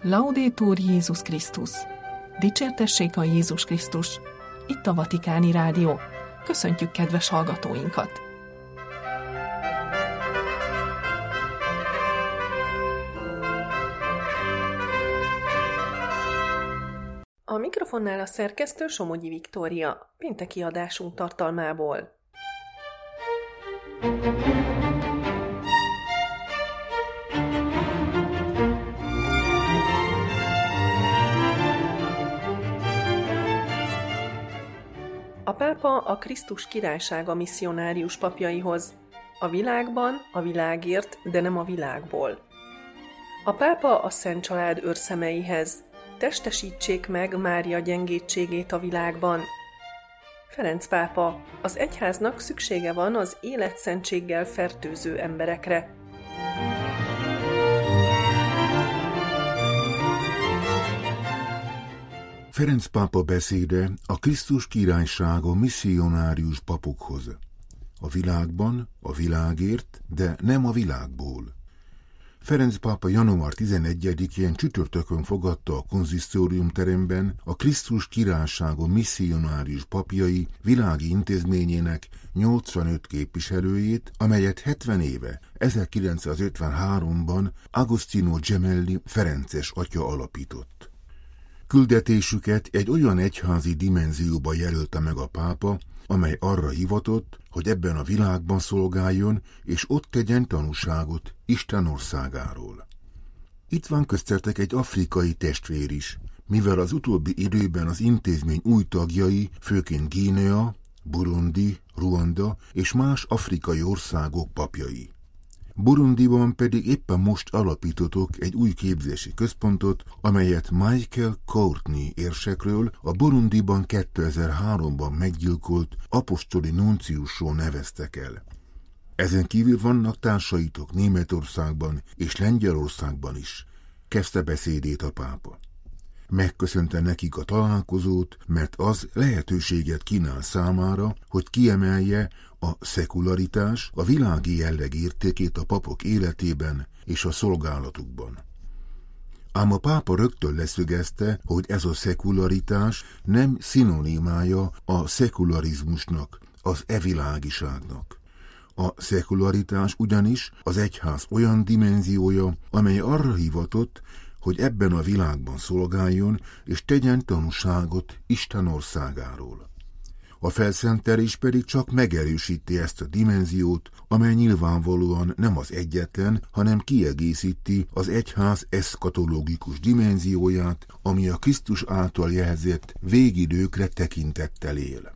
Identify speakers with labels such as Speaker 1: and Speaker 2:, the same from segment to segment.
Speaker 1: Laudetur Jézus Krisztus! Dicsértessék a Jézus Krisztus! Itt a Vatikáni Rádió. Köszöntjük kedves hallgatóinkat! A mikrofonnál a szerkesztő Somogyi Viktória, pénteki adásunk tartalmából. A pápa a Krisztus királysága misszionárius papjaihoz. A világban, a világért, de nem a világból. A pápa a Szent Család őrszemeihez. Testesítsék meg Mária gyengétségét a világban. Ferenc pápa, az egyháznak szüksége van az életszentséggel fertőző emberekre.
Speaker 2: Ferenc pápa beszéde a Krisztus királysága misszionárius papokhoz. A világban, a világért, de nem a világból. Ferenc pápa január 11-én csütörtökön fogadta a konzisztórium teremben a Krisztus királysága misszionárius papjai világi intézményének 85 képviselőjét, amelyet 70 éve, 1953-ban Agostino Gemelli ferences atya alapított. Küldetésüket egy olyan egyházi dimenzióba jelölte meg a pápa, amely arra hivatott, hogy ebben a világban szolgáljon, és ott tegyen tanúságot Isten országáról. Itt van köztetek egy afrikai testvér is, mivel az utóbbi időben az intézmény új tagjai, főként Guinea, Burundi, Ruanda és más afrikai országok papjai. Burundiban pedig éppen most alapítottak egy új képzési központot, amelyet Michael Courtney érsekről, a Burundiban 2003-ban meggyilkolt apostoli nunciusról neveztek el. Ezen kívül vannak társaitok Németországban és Lengyelországban is, kezdte beszédét a pápa. Megköszönte nekik a találkozót, mert az lehetőséget kínál számára, hogy kiemelje a szekularitás, a világi jelleg értékét a papok életében és a szolgálatukban. Ám a pápa rögtön leszögezte, hogy ez a szekularitás nem szinonimája a szekularizmusnak, az evilágiságnak. A szekularitás ugyanis az egyház olyan dimenziója, amely arra hivatott, hogy ebben a világban szolgáljon, és tegyen tanúságot Isten országáról. A felszentelés pedig csak megerősíti ezt a dimenziót, amely nyilvánvalóan nem az egyetlen, hanem kiegészíti az egyház eszkatológikus dimenzióját, ami a Krisztus által jelzett végidőkre tekintettel él.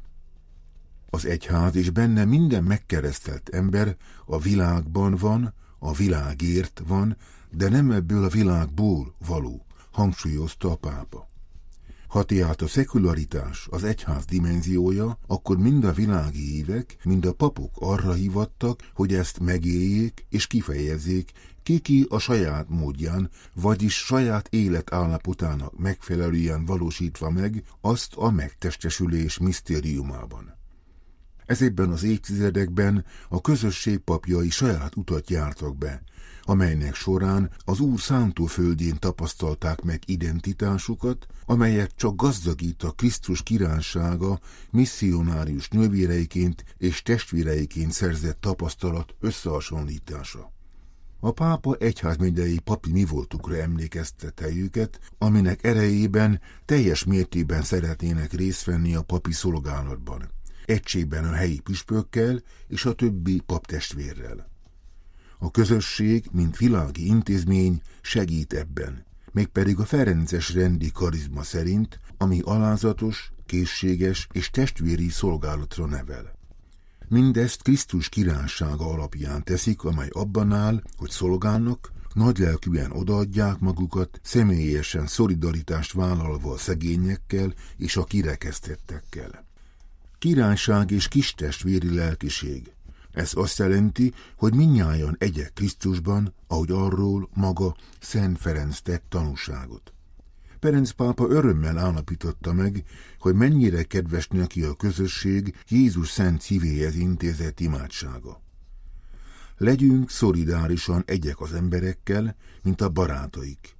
Speaker 2: Az egyház és benne minden megkeresztelt ember a világban van, a világért van, de nem ebből a világból való, hangsúlyozta a pápa. Ha tehát a szekularitás az egyház dimenziója, akkor mind a világi hívek, mind a papok arra hivattak, hogy ezt megéljék és kifejezzék, ki a saját módján, vagyis saját életállapotának megfelelően valósítva meg azt a megtestesülés misztériumában. Ezekben az évtizedekben a közösség papjai saját utat jártak be, amelynek során az Úr szántóföldjén tapasztalták meg identitásukat, amelyet csak gazdagít a Krisztus királysága misszionárius nővéreiként és testvéreiként szerzett tapasztalat összehasonlítása. A pápa egyházmegyei papi mivoltukra emlékeztette őket, aminek erejében teljes mértékben szeretnének részt venni a papi szolgálatban, egységben a helyi püspökkel és a többi paptestvérrel. A közösség, mint világi intézmény segít ebben, mégpedig a ferences rendi karizma szerint, ami alázatos, készséges és testvéri szolgálatra nevel. Mindezt Krisztus királysága alapján teszik, amely abban áll, hogy szolgálnak, nagylelkűen odaadják magukat, személyesen szolidaritást vállalva a szegényekkel és a kirekesztettekkel. Királyság és kistestvéri lelkiség. Ez azt jelenti, hogy mindnyájan egyek Krisztusban, ahogy arról maga Szent Ferenc tett tanúságot. Ferenc pápa örömmel állapította meg, hogy mennyire kedves neki a közösség Jézus szent szívéhez intézett imádsága. Legyünk szolidárisan egyek az emberekkel, mint a barátaik.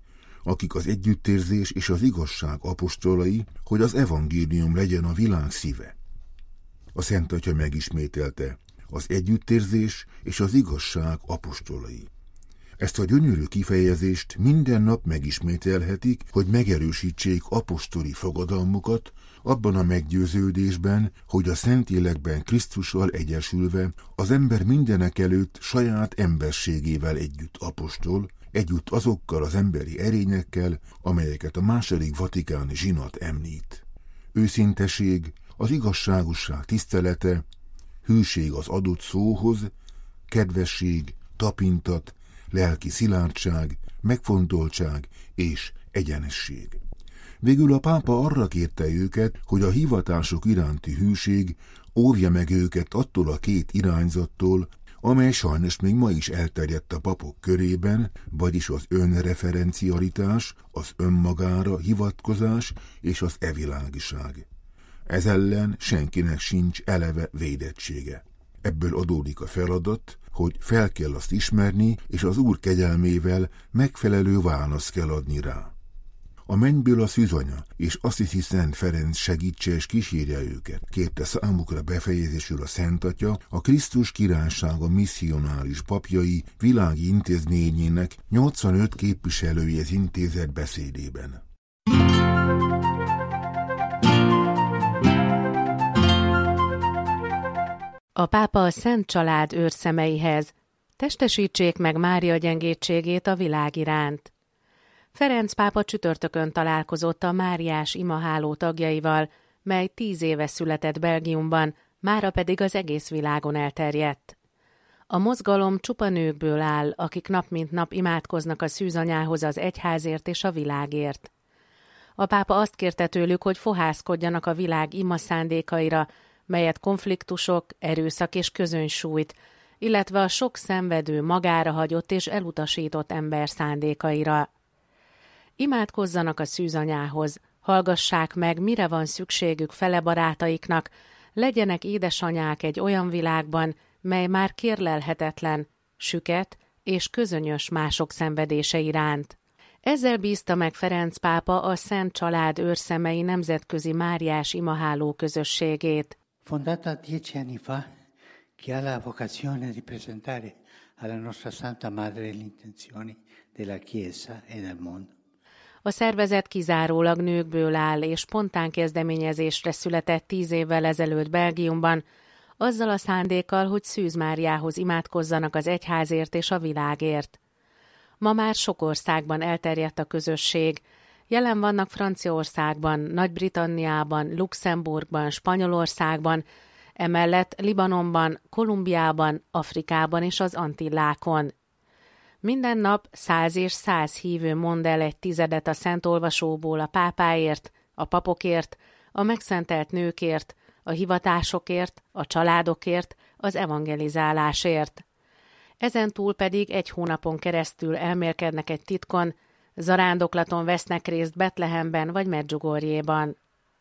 Speaker 2: akik az együttérzés és az igazság apostolai, hogy az evangélium legyen a világ szíve. A Szent Atya megismételte, az együttérzés és az igazság apostolai. Ezt a gyönyörű kifejezést minden nap megismételhetik, hogy megerősítsék apostoli fogadalmukat, abban a meggyőződésben, hogy a Szentlélekben Krisztussal egyesülve az ember mindenekelőtt saját emberségével együtt apostol, együtt azokkal az emberi erényekkel, amelyeket a második vatikáni zsinat említ. Őszinteség, az igazságosság tisztelete, hűség az adott szóhoz, kedvesség, tapintat, lelki szilárdság, megfontoltság és egyenesség. Végül a pápa arra kérte őket, hogy a hivatások iránti hűség óvja meg őket attól a két irányzattól, amely sajnos még ma is elterjedt a papok körében, vagyis az önreferencialitás, az önmagára hivatkozás és az evilágiság. Ez ellen senkinek sincs eleve védettsége. Ebből adódik a feladat, hogy fel kell azt ismerni, és az Úr kegyelmével megfelelő választ kell adni rá. A mennyből a szűzanya és Assisi Szent Ferenc segítse és kísérje őket, kérte számukra befejezésül a Szent Atya a Krisztus Királysága misszionáris papjai világi intézményének 85 képviselőjéhez intézett beszédében.
Speaker 3: A pápa a Szent Család őrszemeihez: testesítsék meg Mária gyengétségét a világ iránt. Ferenc pápa csütörtökön találkozott a Máriás imaháló tagjaival, mely 10 éve született Belgiumban, mára pedig az egész világon elterjedt. A mozgalom csupa nőkből áll, akik nap mint nap imádkoznak a szűzanyához az egyházért és a világért. A pápa azt kérte tőlük, hogy fohászkodjanak a világ ima szándékaira, melyet konfliktusok, erőszak és közönsújt, illetve a sok szenvedő, magára hagyott és elutasított ember szándékaira. Imádkozzanak a szűzanyához, hallgassák meg, mire van szükségük fele barátaiknak, legyenek édesanyák egy olyan világban, mely már kérlelhetetlen, süket és közönyös mások szenvedése iránt. Ezzel bízta meg Ferenc pápa a Szent Család őrszemei nemzetközi Máriás imaháló közösségét.
Speaker 4: Fondata 10 anni fa, che ha la vocazione di presentare alla nostra Santa Madre le intenzioni della Chiesa e del mondo.
Speaker 3: A szervezet kizárólag nőkből áll, és spontán kezdeményezésre született 10 évvel ezelőtt Belgiumban, azzal a szándékkal, hogy Szűz Máriához imádkozzanak az egyházért és a világért. Ma már sok országban elterjedt a közösség. Jelen vannak Franciaországban, Nagy-Britanniában, Luxemburgban, Spanyolországban, emellett Libanonban, Kolumbiában, Afrikában és az Antillákon. Minden nap 100 és 100 hívő mond el egy tizedet a Szent Olvasóból a pápáért, a papokért, a megszentelt nőkért, a hivatásokért, a családokért, az evangelizálásért. Ezentúl pedig 1 hónapon keresztül elmélkednek egy titkon, zarándoklaton vesznek részt Betlehemben vagy Medjugorjéban.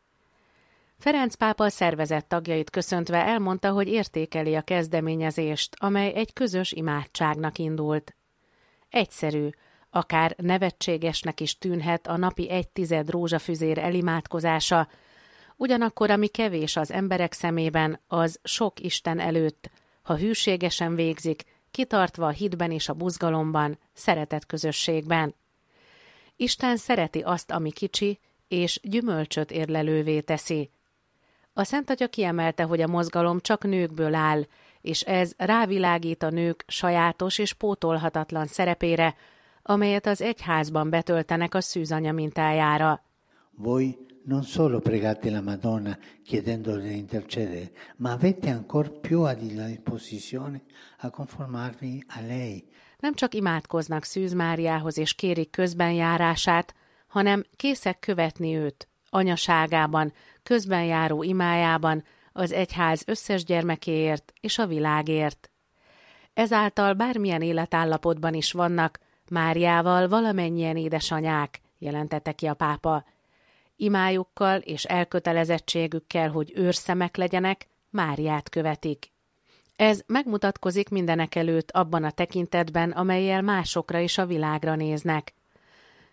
Speaker 3: Ferenc pápa szervezet tagjait köszöntve elmondta, hogy értékeli a kezdeményezést, amely egy közös imádságnak indult. Egyszerű, akár nevetségesnek is tűnhet a napi 1/10 rózsafüzér elimádkozása, ugyanakkor ami kevés az emberek szemében, az sok Isten előtt, ha hűségesen végzik, kitartva a hitben és a buzgalomban, szeretet közösségben. Isten szereti azt, ami kicsi, és gyümölcsöt érlelővé teszi. A Szent Atya kiemelte, hogy a mozgalom csak nőkből áll, és ez rávilágít a nők sajátos és pótolhatatlan szerepére, amelyet az egyházban betöltenek a szűzanya mintájára.
Speaker 4: Voi non solo pregate la Madonna chiedendole di intercedere, ma avete ancora più a disposizione a conformarvi a lei.
Speaker 3: Nem csak imádkoznak Szűz Máriához és kérik közbenjárását, hanem készek követni őt, anyaságában, közbenjáró imájában, az egyház összes gyermekéért és a világért. Ezáltal bármilyen életállapotban is vannak, Máriával valamennyien édesanyák, jelentette ki a pápa. Imájukkal és elkötelezettségükkel, hogy őrszemek legyenek, Máriát követik. Ez megmutatkozik mindenekelőtt abban a tekintetben, amellyel másokra és a világra néznek.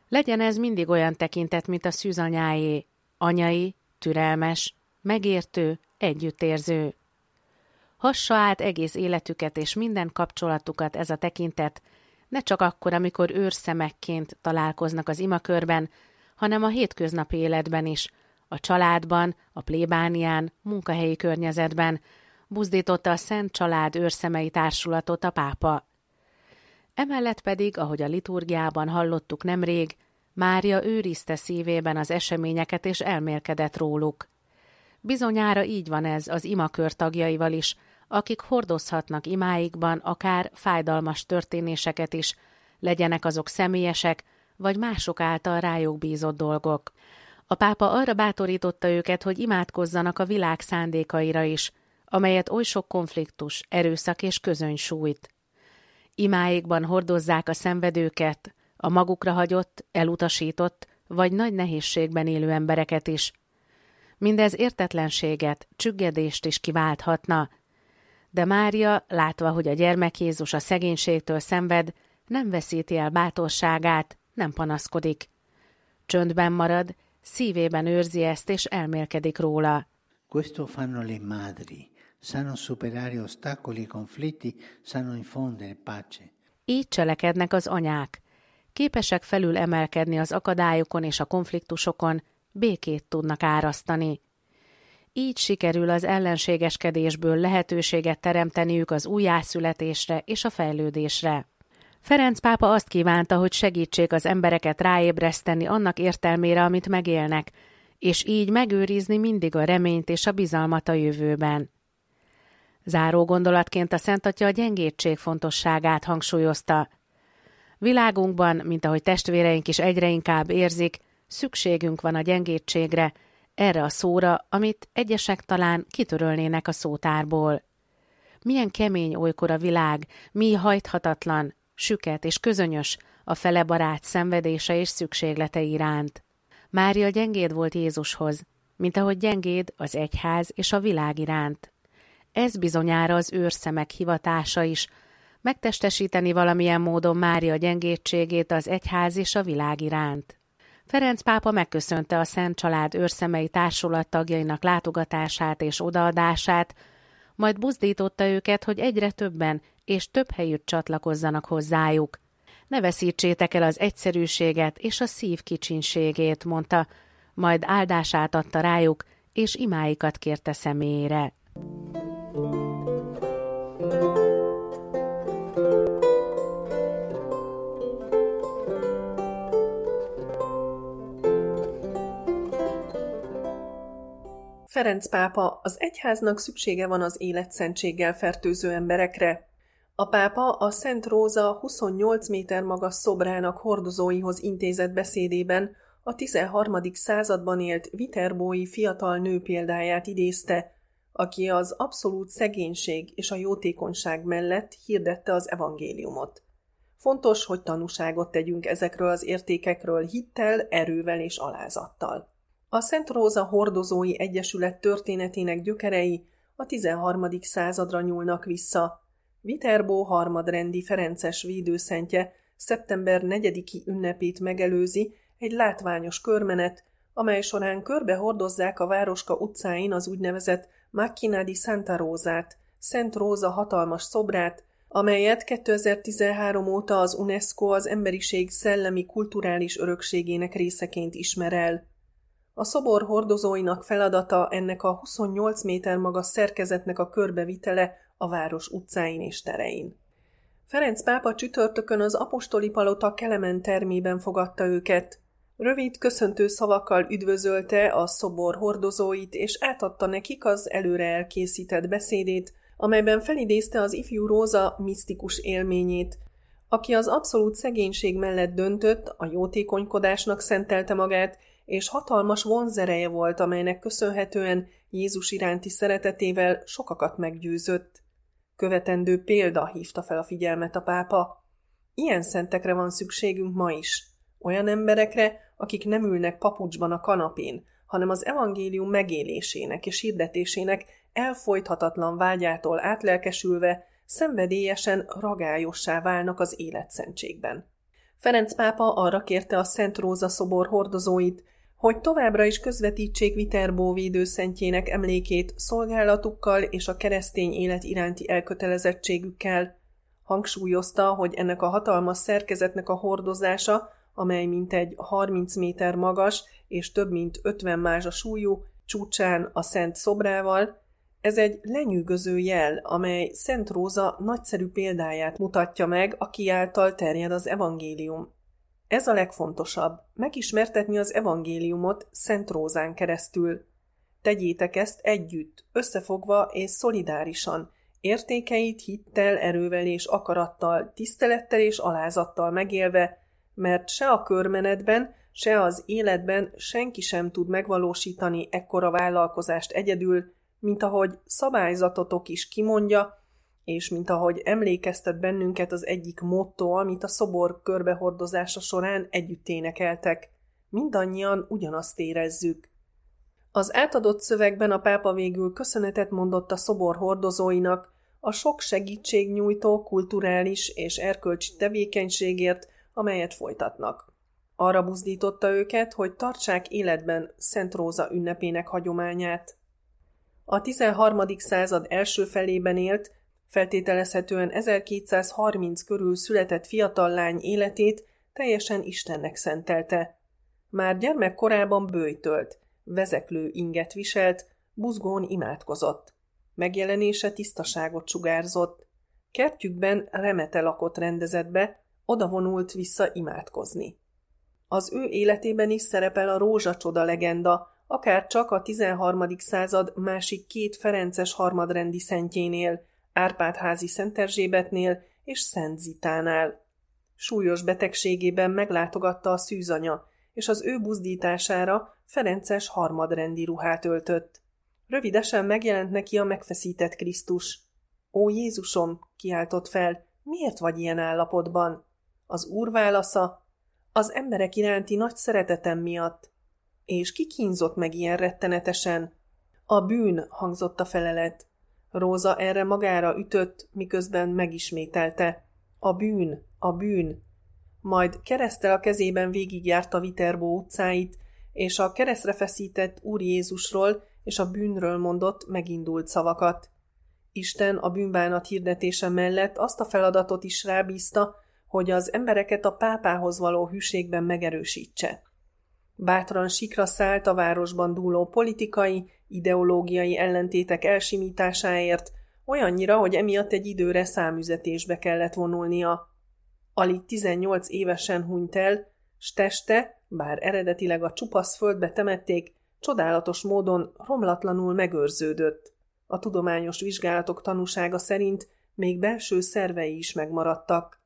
Speaker 3: Legyen ez mindig olyan tekintet, mint a szűzanyáé, anyai, türelmes, megértő, együttérző. Hassa át egész életüket és minden kapcsolatukat ez a tekintet, ne csak akkor, amikor őrszemekként találkoznak az imakörben, hanem a hétköznapi életben is, a családban, a plébánián, munkahelyi környezetben, buzdította a Szent Család őrszemei társulatot a pápa. Emellett pedig, ahogy a liturgiában hallottuk nemrég, Mária őrizte szívében az eseményeket és elmélkedett róluk. Bizonyára így van ez az imakör tagjaival is, akik hordozhatnak imáikban akár fájdalmas történéseket is, legyenek azok személyesek, vagy mások által rájuk bízott dolgok. A pápa arra bátorította őket, hogy imádkozzanak a világ szándékaira is, amelyet oly sok konfliktus, erőszak és közöny sújt. Imáikban hordozzák a szenvedőket, a magukra hagyott, elutasított vagy nagy nehézségben élő embereket is. Mindez értetlenséget, csüggedést is kiválthatna, de Mária, látva, hogy a gyermek Jézus a szegénységtől szenved, nem veszíti el bátorságát, nem panaszkodik. Csöndben marad, szívében őrzi ezt és elmélkedik róla.
Speaker 4: Questo fanno le madri, sanno superare ostacoli, conflitti, sanno infondere pace.
Speaker 3: Így cselekednek az anyák. Képesek felül emelkedni az akadályokon és a konfliktusokon, békét tudnak árasztani. Így sikerül az ellenségeskedésből lehetőséget teremteniük az újjászületésre és a fejlődésre. Ferenc pápa azt kívánta, hogy segítsék az embereket ráébreszteni annak értelmére, amit megélnek, és így megőrizni mindig a reményt és a bizalmat a jövőben. Záró gondolatként a Szent Atya a gyengédség fontosságát hangsúlyozta. Világunkban, mint ahogy testvéreink is egyre inkább érzik, szükségünk van a gyengétségre, erre a szóra, amit egyesek talán kitörölnének a szótárból. Milyen kemény olykor a világ, mi hajthatatlan, süket és közönyös a fele barát szenvedése és szükséglete iránt. Mária gyengéd volt Jézushoz, mint ahogy gyengéd az egyház és a világ iránt. Ez bizonyára az őrszemek hivatása is, megtestesíteni valamilyen módon Mária gyengétségét az egyház és a világ iránt. Ferenc pápa megköszönte a Szent Család őrszemei társulat tagjainak látogatását és odaadását, majd buzdította őket, hogy egyre többen és több helyütt csatlakozzanak hozzájuk. Ne veszítsétek el az egyszerűséget és a szív kicsinségét, mondta, majd áldását adta rájuk, és imáikat kérte személyére.
Speaker 1: Ferenc pápa, az egyháznak szüksége van az életszentséggel fertőző emberekre. A pápa a Szent Róza 28 méter magas szobrának hordozóihoz intézett beszédében a 13. században élt viterbói fiatal nő példáját idézte, aki az abszolút szegénység és a jótékonyság mellett hirdette az evangéliumot. Fontos, hogy tanúságot tegyünk ezekről az értékekről hittel, erővel és alázattal. A Szent Róza Hordozói Egyesület történetének gyökerei a 13. századra nyúlnak vissza. Viterbó harmadrendi ferences védőszentje szeptember 4-i ünnepét megelőzi egy látványos körmenet, amely során körbe hordozzák a városka utcáin az úgynevezett Macchina di Santa Rosát, Szent Róza hatalmas szobrát, amelyet 2013 óta az UNESCO az emberiség szellemi kulturális örökségének részeként ismer el. A szobor hordozóinak feladata ennek a 28 méter magas szerkezetnek a körbevitele a város utcáin és terein. Ferenc pápa csütörtökön az apostoli palota Kelemen termében fogadta őket. Rövid köszöntő szavakkal üdvözölte a szobor hordozóit, és átadta nekik az előre elkészített beszédét, amelyben felidézte az ifjú Róza misztikus élményét, aki az abszolút szegénység mellett döntött, a jótékonykodásnak szentelte magát, és hatalmas vonzereje volt, amelynek köszönhetően Jézus iránti szeretetével sokakat meggyőzött. Követendő példa, hívta fel a figyelmet a pápa. Ilyen szentekre van szükségünk ma is. Olyan emberekre, akik nem ülnek papucsban a kanapén, hanem az evangélium megélésének és hirdetésének elfojthatatlan vágyától átlelkesülve, szenvedélyesen ragályossá válnak az életszentségben. Ferenc pápa arra kérte a Szent Róza szobor hordozóit, hogy továbbra is közvetítsék Viterbo védőszentjének emlékét szolgálatukkal és a keresztény élet iránti elkötelezettségükkel. Hangsúlyozta, hogy ennek a hatalmas szerkezetnek a hordozása, amely mintegy 30 méter magas és több mint 50 mázsa súlyú, csúcsán a Szent szobrával, ez egy lenyűgöző jel, amely Szent Róza nagyszerű példáját mutatja meg, aki által terjed az evangélium. Ez a legfontosabb, megismertetni az evangéliumot Szent Rózán keresztül. Tegyétek ezt együtt, összefogva és szolidárisan, értékeit hittel, erővel és akarattal, tisztelettel és alázattal megélve, mert se a körmenetben, se az életben senki sem tud megvalósítani ekkora vállalkozást egyedül, mint ahogy szabályzatotok is kimondja, és mint ahogy emlékeztet bennünket az egyik motto, amit a szobor körbehordozása során együtt énekeltek. Mindannyian ugyanazt érezzük. Az átadott szövegben a pápa végül köszönetet mondott a szobor hordozóinak a sok segítségnyújtó, kulturális és erkölcsi tevékenységért, amelyet folytatnak. Arra buzdította őket, hogy tartsák életben Szent Róza ünnepének hagyományát. A 13. század első felében élt, feltételezhetően 1230 körül született fiatal lány életét teljesen Istennek szentelte. Már gyermekkorában böjtölt, vezeklő inget viselt, buzgón imádkozott. Megjelenése tisztaságot sugárzott. Kertjükben remetelakot rendezett be, odavonult vissza imádkozni. Az ő életében is szerepel a rózsacsoda legenda, akár csak a 13. század másik két ferences harmadrendi szentjénél, Árpád-házi Szent Erzsébetnél és Szent Zitánál. Súlyos betegségében meglátogatta a szűzanya, és az ő buzdítására ferences harmadrendi ruhát öltött. Rövidesen megjelent neki a megfeszített Krisztus. Ó Jézusom, kiáltott fel, miért vagy ilyen állapotban? Az Úr válasza, az emberek iránti nagy szeretetem miatt. És ki kínzott meg ilyen rettenetesen? A bűn, hangzott a felelet. Róza erre magára ütött, miközben megismételte. A bűn, a bűn. Majd kereszttel a kezében végigjárta Viterbo utcáit, és a keresztre feszített Úr Jézusról és a bűnről mondott megindult szavakat. Isten a bűnbánat hirdetése mellett azt a feladatot is rábízta, hogy az embereket a pápához való hűségben megerősítse. Bátran sikra szállt a városban dúló politikai, ideológiai ellentétek elsimításáért, olyannyira, hogy emiatt egy időre számüzetésbe kellett vonulnia. Alig 18 évesen hunyt el, s teste, bár eredetileg a csupasz földbe temették, csodálatos módon romlatlanul megőrződött. A tudományos vizsgálatok tanúsága szerint még belső szervei is megmaradtak.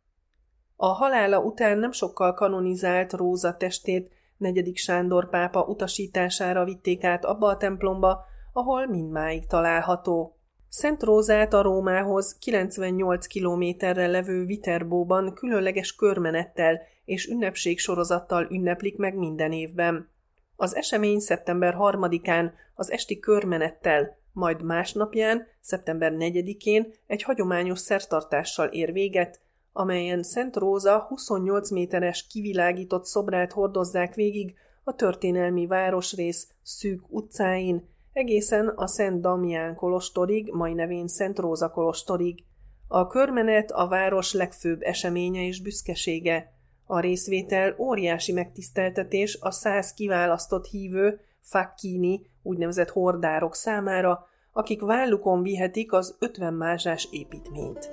Speaker 1: A halála után nem sokkal kanonizált Róza testét 4. Sándor pápa utasítására vitték át abba a templomba, ahol mindmáig található. Szent Rózát a Rómához 98 kilométerre levő Viterbóban különleges körmenettel és ünnepségsorozattal ünneplik meg minden évben. Az esemény szeptember 3-án az esti körmenettel, majd másnapján, szeptember 4-én egy hagyományos szertartással ér véget, amelyen Szent Róza 28 méteres kivilágított szobrát hordozzák végig a történelmi városrész szűk utcáin, egészen a Szent Damián kolostorig, mai nevén Szent Róza kolostorig. A körmenet a város legfőbb eseménye és büszkesége. A részvétel óriási megtiszteltetés a 100 kiválasztott hívő, facchini, úgynevezett hordárok számára, akik vállukon vihetik az 50 mázsás építményt.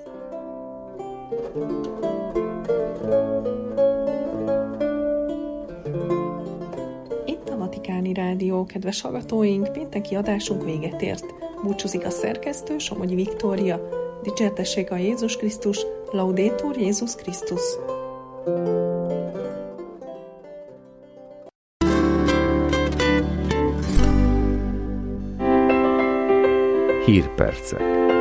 Speaker 1: Itt a Vatikáni Rádió, kedves hallgatóink, pénteki adásunk véget ért. Búcsúzik a szerkesztő, Somogyi Viktória. Dicsértessék a Jézus Krisztus, Laudetur Jézus Krisztus.
Speaker 5: Hírpercek.